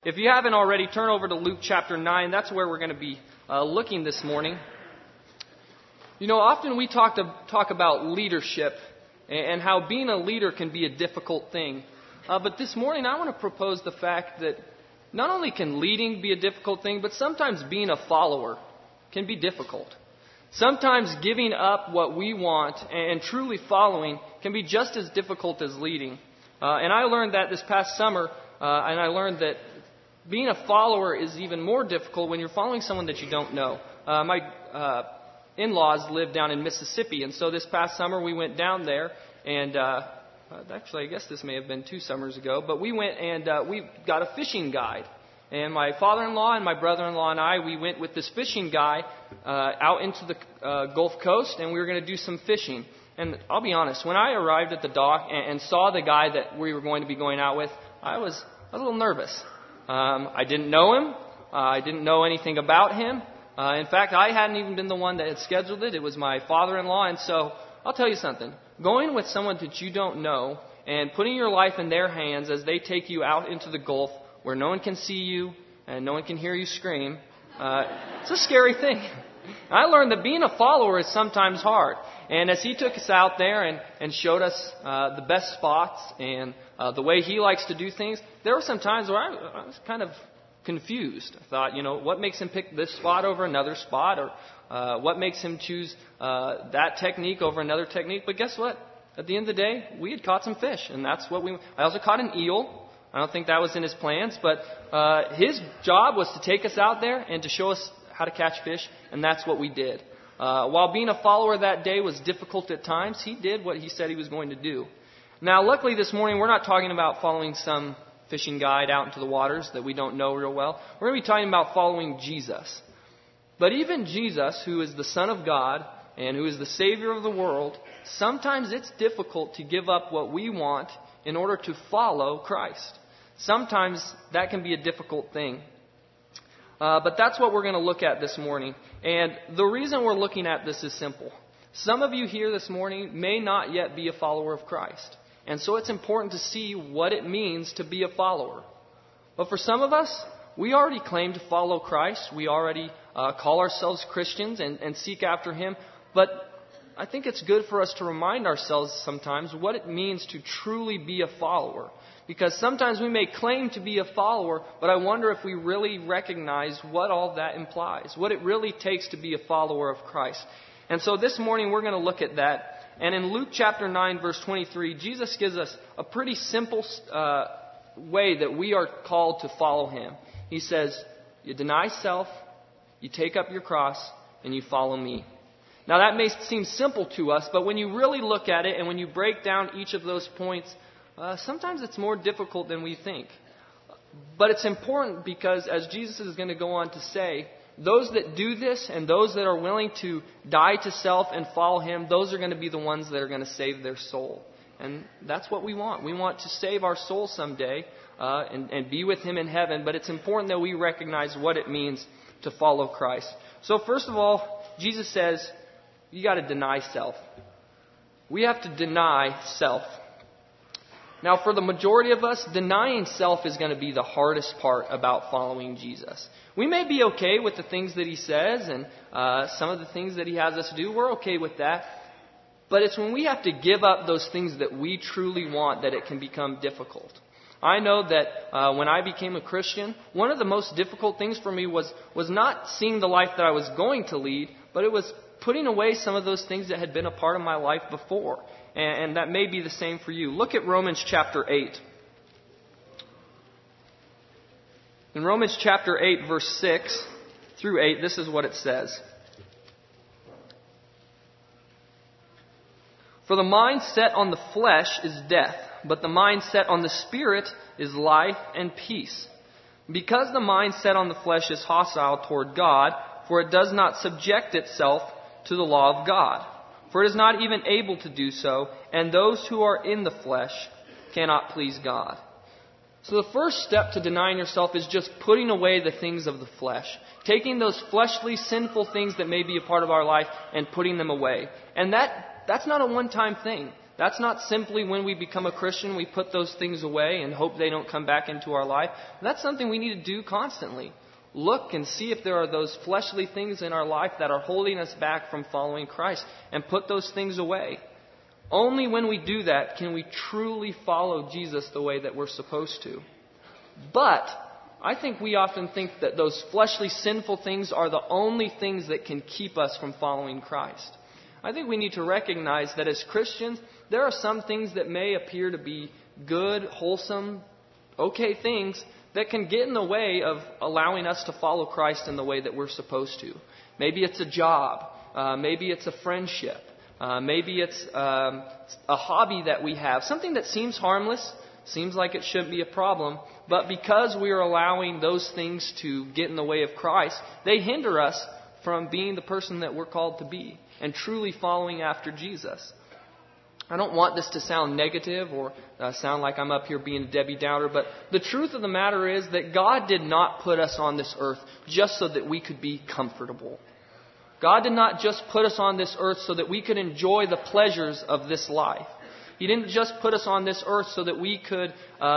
If you haven't already, turn over to Luke chapter 9. That's where we're going to be looking this morning. You know, often we talk about leadership and how being a leader can be a difficult thing. But this morning I want to propose the fact that not only can leading be a difficult thing, but sometimes being a follower can be difficult. Sometimes giving up what we want and truly following can be just as difficult as leading. And I learned that this past summer, and I learned that being a follower is even more difficult when you're following someone that you don't know. My in-laws live down in Mississippi, and so this past summer we went down there, and actually I guess this may have been 2 summers ago, but we went and we got a fishing guide. And my father-in-law and my brother-in-law and I, we went with this fishing guy out into the Gulf Coast, and we were going to do some fishing. And I'll be honest, when I arrived at the dock and saw the guy that we were going to be going out with, I was a little nervous. I didn't know him. I didn't know anything about him. In fact, I hadn't even been the one that had scheduled it. It was my father-in-law. And so I'll tell you something. Going with someone that you don't know and putting your life in their hands as they take you out into the Gulf where no one can see you and no one can hear you scream, it's a scary thing. I learned that being a follower is sometimes hard. And as he took us out there and showed us the best spots and the way he likes to do things, there were some times where I was kind of confused. I thought, what makes him pick this spot over another spot? Or what makes him choose that technique over another technique? But guess what? At the end of the day, we had caught some fish. And that's what I also caught an eel. I don't think that was in his plans. But his job was to take us out there and to show us how to catch fish. And that's what we did. While being a follower that day was difficult at times, he did what he said he was going to do. Now, luckily this morning, we're not talking about following some fishing guide out into the waters that we don't know real well. We're going to be talking about following Jesus. But even Jesus, who is the Son of God and who is the Savior of the world, sometimes it's difficult to give up what we want in order to follow Christ. Sometimes that can be a difficult thing. But that's what we're going to look at this morning. And the reason we're looking at this is simple. Some of you here this morning may not yet be a follower of Christ. And so it's important to see what it means to be a follower. But for some of us, we already claim to follow Christ. We already call ourselves Christians and seek after Him. But I think it's good for us to remind ourselves sometimes what it means to truly be a follower. Because sometimes we may claim to be a follower, but I wonder if we really recognize what all that implies, what it really takes to be a follower of Christ. And so this morning we're going to look at that. And in Luke chapter 9, verse 23, Jesus gives us a pretty simple way that we are called to follow Him. He says, you deny self, you take up your cross, and you follow me. Now that may seem simple to us, but when you really look at it and when you break down each of those points, sometimes it's more difficult than we think. But it's important because, as Jesus is going to go on to say, those that do this and those that are willing to die to self and follow Him, those are going to be the ones that are going to save their soul. And that's what we want. We want to save our soul someday and be with Him in heaven. But it's important that we recognize what it means to follow Christ. So first of all, Jesus says, you got to deny self. We have to deny self. Now, for the majority of us, denying self is going to be the hardest part about following Jesus. We may be okay with the things that He says and some of the things that He has us do. We're okay with that. But it's when we have to give up those things that we truly want that it can become difficult. I know that when I became a Christian, one of the most difficult things for me was not seeing the life that I was going to lead, but it was putting away some of those things that had been a part of my life before. And that may be the same for you. Look at Romans chapter 8. In Romans chapter 8, verse 6 through 8, this is what it says. For the mind set on the flesh is death, but the mind set on the Spirit is life and peace. Because the mind set on the flesh is hostile toward God, for it does not subject itself to the law of God. For it is not even able to do so, and those who are in the flesh cannot please God. So the first step to denying yourself is just putting away the things of the flesh. Taking those fleshly, sinful things that may be a part of our life and putting them away. And that's not a one-time thing. That's not simply when we become a Christian, we put those things away and hope they don't come back into our life. That's something we need to do constantly. Look and see if there are those fleshly things in our life that are holding us back from following Christ, and put those things away. Only when we do that can we truly follow Jesus the way that we're supposed to. But I think we often think that those fleshly, sinful things are the only things that can keep us from following Christ. I think we need to recognize that as Christians, there are some things that may appear to be good, wholesome, okay things that can get in the way of allowing us to follow Christ in the way that we're supposed to. Maybe it's a job. Maybe it's a friendship. Maybe it's a hobby that we have. Something that seems harmless, seems like it shouldn't be a problem. But because we are allowing those things to get in the way of Christ, they hinder us from being the person that we're called to be and truly following after Jesus. I don't want this to sound negative or sound like I'm up here being a Debbie Downer, but the truth of the matter is that God did not put us on this earth just so that we could be comfortable. God did not just put us on this earth so that we could enjoy the pleasures of this life. He didn't just put us on this earth so that we could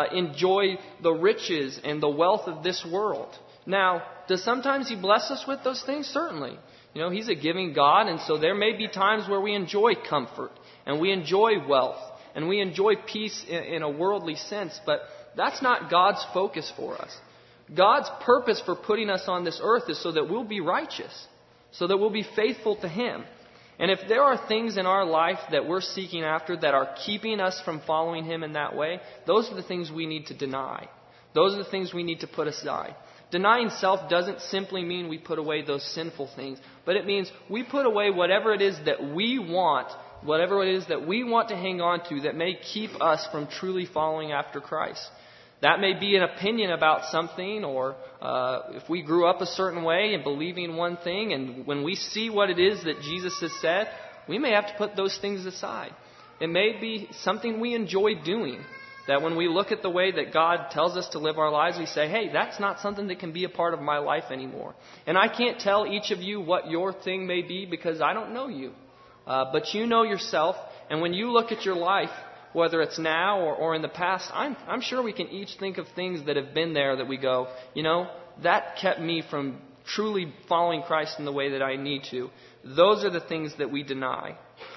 enjoy the riches and the wealth of this world. Now, does sometimes He bless us with those things? Certainly. You know, He's a giving God, and so there may be times where we enjoy comfort, and we enjoy wealth, and we enjoy peace in a worldly sense, but that's not God's focus for us. God's purpose for putting us on this earth is so that we'll be righteous, so that we'll be faithful to Him. And if there are things in our life that we're seeking after that are keeping us from following Him in that way, those are the things we need to deny. Those are the things we need to put aside. Denying self doesn't simply mean we put away those sinful things, but it means we put away whatever it is that we want, whatever it is that we want to hang on to that may keep us from truly following after Christ. That may be an opinion about something, or if we grew up a certain way and believing one thing, and when we see what it is that Jesus has said, we may have to put those things aside. It may be something we enjoy doing, that when we look at the way that God tells us to live our lives, we say, hey, that's not something that can be a part of my life anymore. And I can't tell each of you what your thing may be because I don't know you. But you know yourself, and when you look at your life, whether it's now or in the past, I'm sure we can each think of things that have been there that we go, you know, that kept me from truly following Christ in the way that I need to. Those are the things that we deny.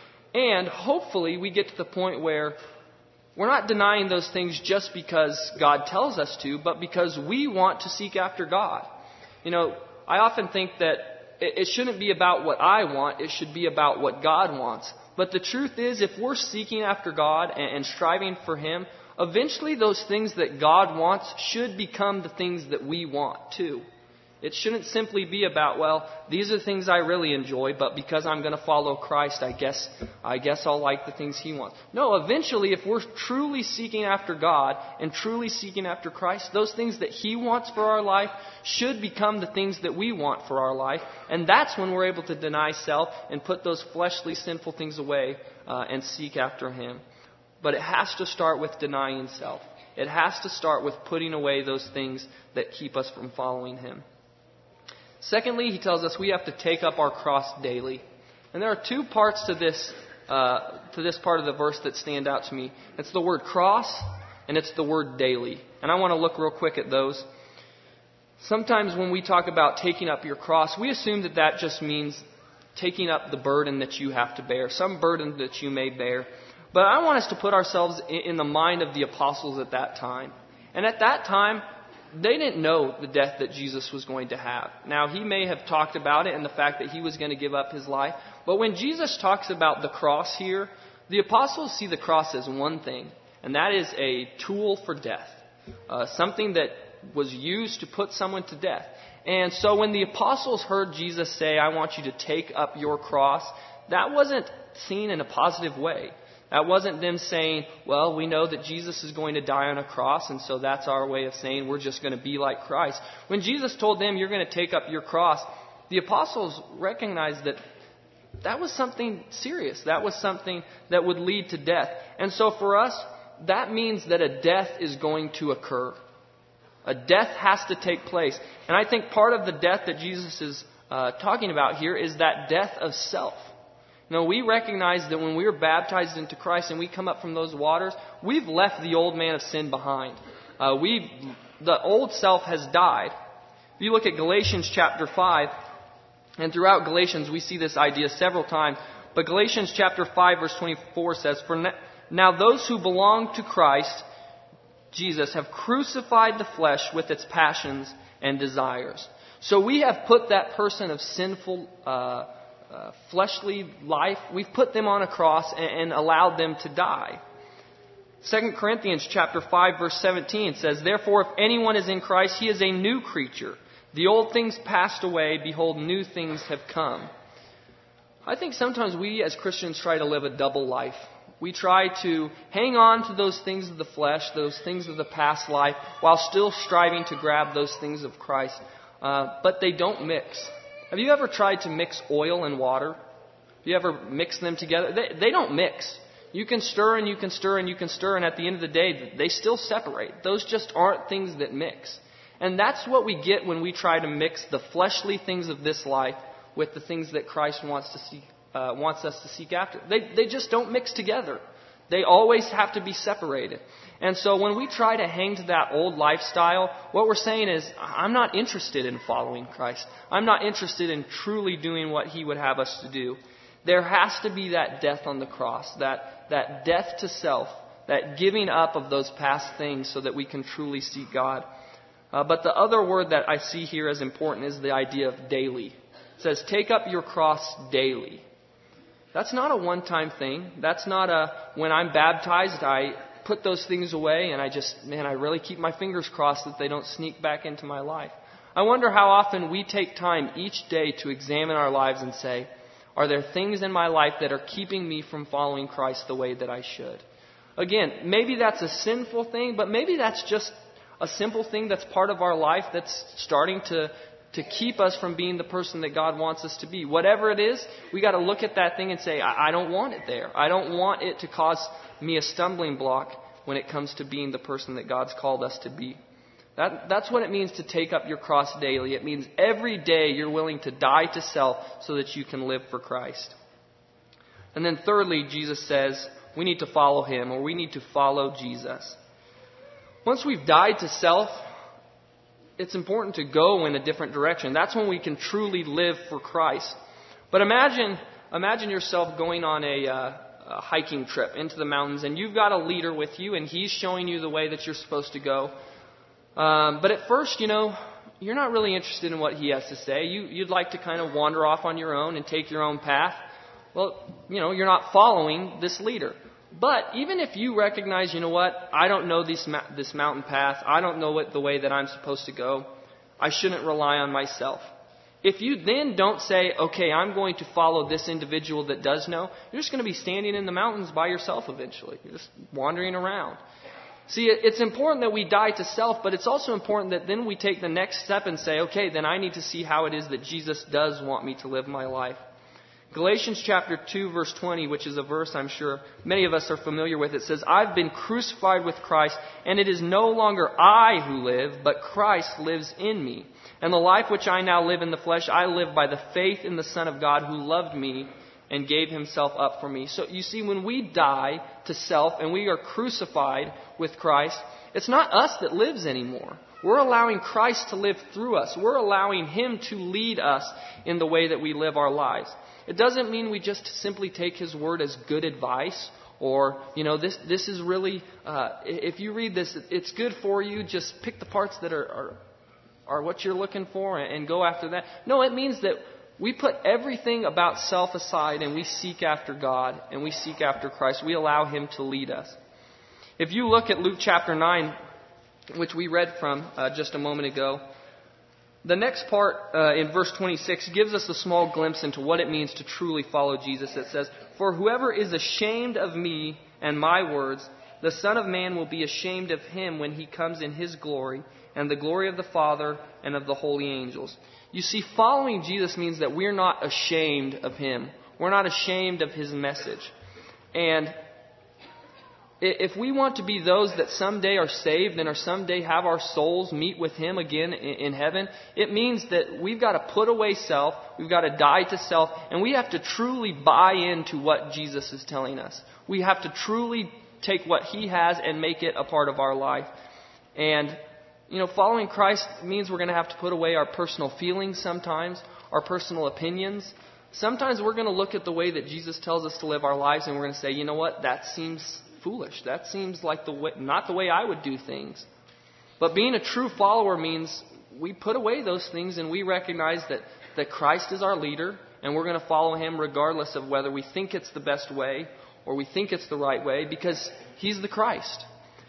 And hopefully we get to the point where we're not denying those things just because God tells us to, but because we want to seek after God. You know, I often think that it shouldn't be about what I want, it should be about what God wants. But the truth is, if we're seeking after God and striving for Him, eventually those things that God wants should become the things that we want too. It shouldn't simply be about, well, these are things I really enjoy, but because I'm going to follow Christ, I guess I'll like the things He wants. No, eventually, if we're truly seeking after God and truly seeking after Christ, those things that He wants for our life should become the things that we want for our life. And that's when we're able to deny self and put those fleshly, sinful things away and seek after Him. But it has to start with denying self. It has to start with putting away those things that keep us from following Him. Secondly, he tells us we have to take up our cross daily. And there are two parts to this part of the verse that stand out to me. It's the word cross and it's the word daily. And I want to look real quick at those. Sometimes when we talk about taking up your cross, we assume that that just means taking up the burden that you have to bear, some burden that you may bear. But I want us to put ourselves in the mind of the apostles at that time. And at that time, they didn't know the death that Jesus was going to have. Now, He may have talked about it and the fact that He was going to give up His life. But when Jesus talks about the cross here, the apostles see the cross as one thing, and that is a tool for death. Something that was used to put someone to death. And so when the apostles heard Jesus say, I want you to take up your cross, that wasn't seen in a positive way. That wasn't them saying, well, we know that Jesus is going to die on a cross, and so that's our way of saying we're just going to be like Christ. When Jesus told them, you're going to take up your cross, the apostles recognized that that was something serious. That was something that would lead to death. And so for us, that means that a death is going to occur. A death has to take place. And I think part of the death that Jesus is talking about here is that death of self. No, we recognize that when we are baptized into Christ and we come up from those waters, we've left the old man of sin behind. The old self has died. If you look at Galatians chapter 5, and throughout Galatians we see this idea several times, but Galatians chapter 5 verse 24 says, "For now those who belong to Christ Jesus have crucified the flesh with its passions and desires." So we have put that person of sinful fleshly life, we've put them on a cross and allowed them to die. 2 Corinthians chapter 5 verse 17 says, "Therefore if anyone is in Christ, he is a new creature. The old things passed away, behold, new things have come." I think sometimes we as Christians try to live a double life. We try to hang on to those things of the flesh, those things of the past life, while still striving to grab those things of Christ. But they don't mix. Have you ever tried to mix oil and water? Have you ever mixed them together? They don't mix. You can stir and you can stir and you can stir, and at the end of the day, they still separate. Those just aren't things that mix. And that's what we get when we try to mix the fleshly things of this life with the things that Christ wants us to seek after. They just don't mix together. They always have to be separated. And so when we try to hang to that old lifestyle, what we're saying is, I'm not interested in following Christ. I'm not interested in truly doing what He would have us to do. There has to be that death on the cross, that death to self, that giving up of those past things so that we can truly seek God. But the other word that I see here as important is the idea of daily. It says, take up your cross daily. That's not a one-time thing. That's not when I'm baptized, I put those things away and I really keep my fingers crossed that they don't sneak back into my life. I wonder how often we take time each day to examine our lives and say, are there things in my life that are keeping me from following Christ the way that I should? Again, maybe that's a sinful thing, but maybe that's just a simple thing that's part of our life that's starting to keep us from being the person that God wants us to be. Whatever it is, we got to look at that thing and say, I don't want it there. I don't want it to cause me a stumbling block when it comes to being the person that God's called us to be. That's what it means to take up your cross daily. It means every day you're willing to die to self so that you can live for Christ. And then thirdly, Jesus says we need to follow Him, or we need to follow Jesus. Once we've died to self, it's important to go in a different direction. That's when we can truly live for Christ. But imagine yourself going on a hiking trip into the mountains, and you've got a leader with you, and he's showing you the way that you're supposed to go. But at first, you're not really interested in what he has to say. You'd like to kind of wander off on your own and take your own path. Well, you're not following this leader. But even if you recognize, I don't know this mountain path. I don't know the way that I'm supposed to go. I shouldn't rely on myself. If you then don't say, okay, I'm going to follow this individual that does know, you're just going to be standing in the mountains by yourself eventually. You're just wandering around. See, it's important that we die to self, but it's also important that then we take the next step and say, okay, then I need to see how it is that Jesus does want me to live my life. Galatians chapter 2 verse 20, which is a verse I'm sure many of us are familiar with, it says, I've been crucified with Christ, and it is no longer I who live, but Christ lives in me. And the life which I now live in the flesh, I live by the faith in the Son of God who loved me and gave Himself up for me. So you see, when we die to self and we are crucified with Christ, it's not us that lives anymore. We're allowing Christ to live through us. We're allowing Him to lead us in the way that we live our lives. It doesn't mean we just simply take His word as good advice or, this is really, if you read this, it's good for you. Just pick the parts that are what you're looking for and go after that. No, it means that we put everything about self aside and we seek after God and we seek after Christ. We allow Him to lead us. If you look at Luke chapter 9, which we read from just a moment ago, the next part in verse 26 gives us a small glimpse into what it means to truly follow Jesus. It says, For whoever is ashamed of me and my words, the Son of Man will be ashamed of him when He comes in His glory and the glory of the Father and of the holy angels. You see, following Jesus means that we're not ashamed of Him. We're not ashamed of His message. And If we want to be those that someday are saved and are someday have our souls meet with Him again in heaven, it means that we've got to put away self, we've got to die to self, and we have to truly buy into what Jesus is telling us. We have to truly take what He has and make it a part of our life. And, following Christ means we're going to have to put away our personal feelings sometimes, our personal opinions. Sometimes we're going to look at the way that Jesus tells us to live our lives and we're going to say, you know what, that seems foolish. That seems like not the way I would do things. But being a true follower means we put away those things and we recognize that Christ is our leader and we're going to follow Him regardless of whether we think it's the best way or we think it's the right way, because He's the Christ.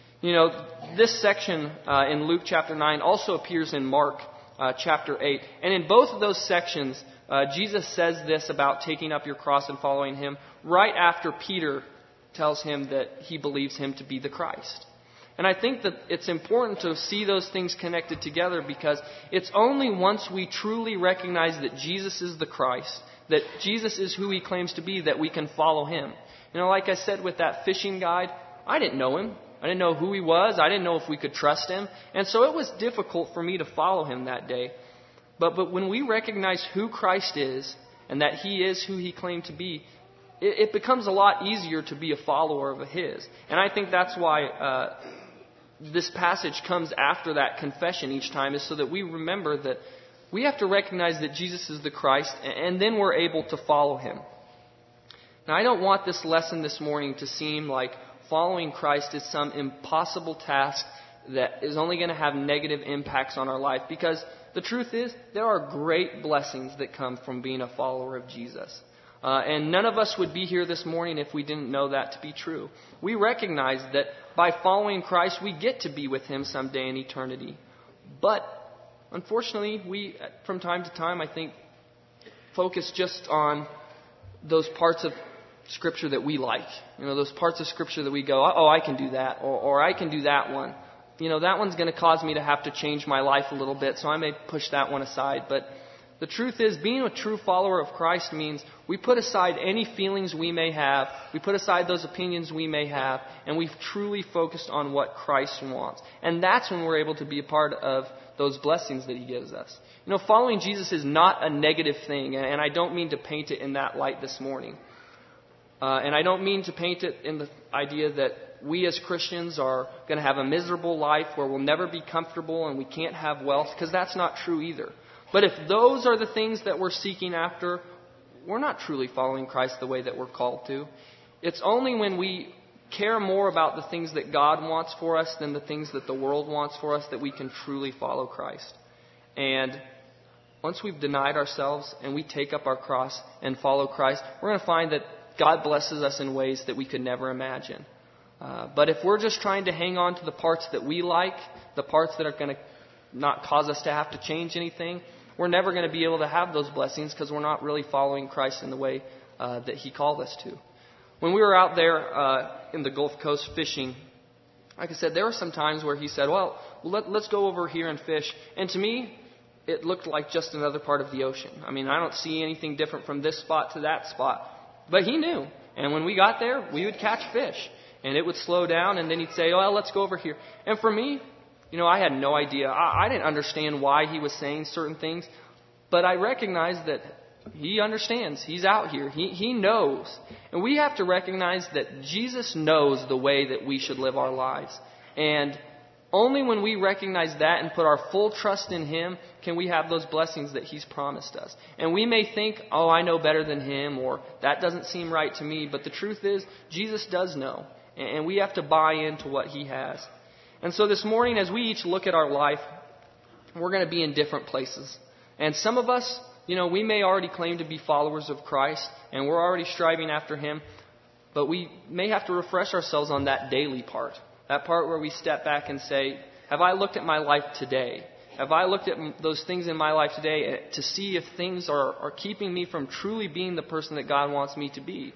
This section in Luke chapter 9 also appears in Mark chapter 8. And in both of those sections, Jesus says this about taking up your cross and following Him right after Peter tells him that he believes Him to be the Christ. And I think that it's important to see those things connected together, because it's only once we truly recognize that Jesus is the Christ, that Jesus is who He claims to be, that we can follow Him. Like I said with that fishing guide, I didn't know him. I didn't know who he was. I didn't know if we could trust him. And so it was difficult for me to follow him that day. But when we recognize who Christ is and that He is who He claimed to be, it becomes a lot easier to be a follower of His. And I think that's why this passage comes after that confession each time, is so that we remember that we have to recognize that Jesus is the Christ, and then we're able to follow Him. Now, I don't want this lesson this morning to seem like following Christ is some impossible task that is only going to have negative impacts on our life, because the truth is there are great blessings that come from being a follower of Jesus. And none of us would be here this morning if we didn't know that to be true. We recognize that by following Christ, we get to be with Him someday in eternity. But, unfortunately, we, from time to time, I think, focus just on those parts of Scripture that we like. Those parts of Scripture that we go, oh, I can do that, or I can do that one. That one's going to cause me to have to change my life a little bit, so I may push that one aside. But the truth is, being a true follower of Christ means we put aside any feelings we may have, we put aside those opinions we may have, and we've truly focused on what Christ wants. And that's when we're able to be a part of those blessings that He gives us. Following Jesus is not a negative thing, and I don't mean to paint it in that light this morning. And I don't mean to paint it in the idea that we as Christians are going to have a miserable life where we'll never be comfortable and we can't have wealth, because that's not true either. But if those are the things that we're seeking after, we're not truly following Christ the way that we're called to. It's only when we care more about the things that God wants for us than the things that the world wants for us that we can truly follow Christ. And once we've denied ourselves and we take up our cross and follow Christ, we're going to find that God blesses us in ways that we could never imagine. But if we're just trying to hang on to the parts that we like, the parts that are going to not cause us to have to change anything, we're never going to be able to have those blessings, because we're not really following Christ in the way that He called us to. When we were out there in the Gulf Coast fishing, like I said, there were some times where He said, well, let's go over here and fish. And to me, it looked like just another part of the ocean. I mean, I don't see anything different from this spot to that spot. But He knew. And when we got there, we would catch fish. And it would slow down, and then He'd say, well, let's go over here. And for me, I had no idea. I didn't understand why He was saying certain things. But I recognized that He understands. He's out here. He knows. And we have to recognize that Jesus knows the way that we should live our lives. And only when we recognize that and put our full trust in Him can we have those blessings that He's promised us. And we may think, oh, I know better than Him, or that doesn't seem right to me. But the truth is, Jesus does know. And we have to buy into what He has. And so this morning, as we each look at our life, we're going to be in different places. And some of us, we may already claim to be followers of Christ, and we're already striving after Him. But we may have to refresh ourselves on that daily part. That part where we step back and say, have I looked at my life today? Have I looked at those things in my life today to see if things are keeping me from truly being the person that God wants me to be?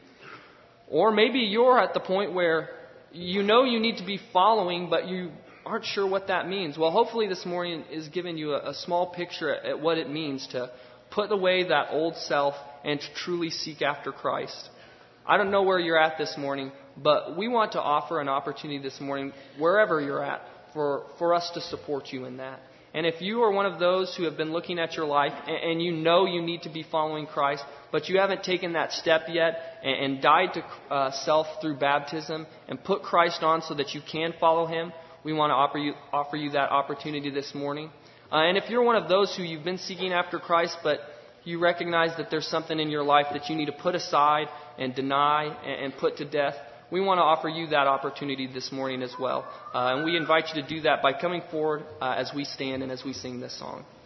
Or maybe you're at the point where you need to be following, but you aren't sure what that means. Well, hopefully this morning is giving you a small picture at what it means to put away that old self and to truly seek after Christ. I don't know where you're at this morning, But we want to offer an opportunity this morning, wherever you're at, for us to support you in that. And if you are one of those who have been looking at your life and you know you need to be following Christ, but you haven't taken that step yet and died to self through baptism and put Christ on so that you can follow Him, we want to offer you that opportunity this morning. And if you're one of those who you've been seeking after Christ, but you recognize that there's something in your life that you need to put aside and deny and put to death, we want to offer you that opportunity this morning as well. And we invite you to do that by coming forward as we stand and as we sing this song.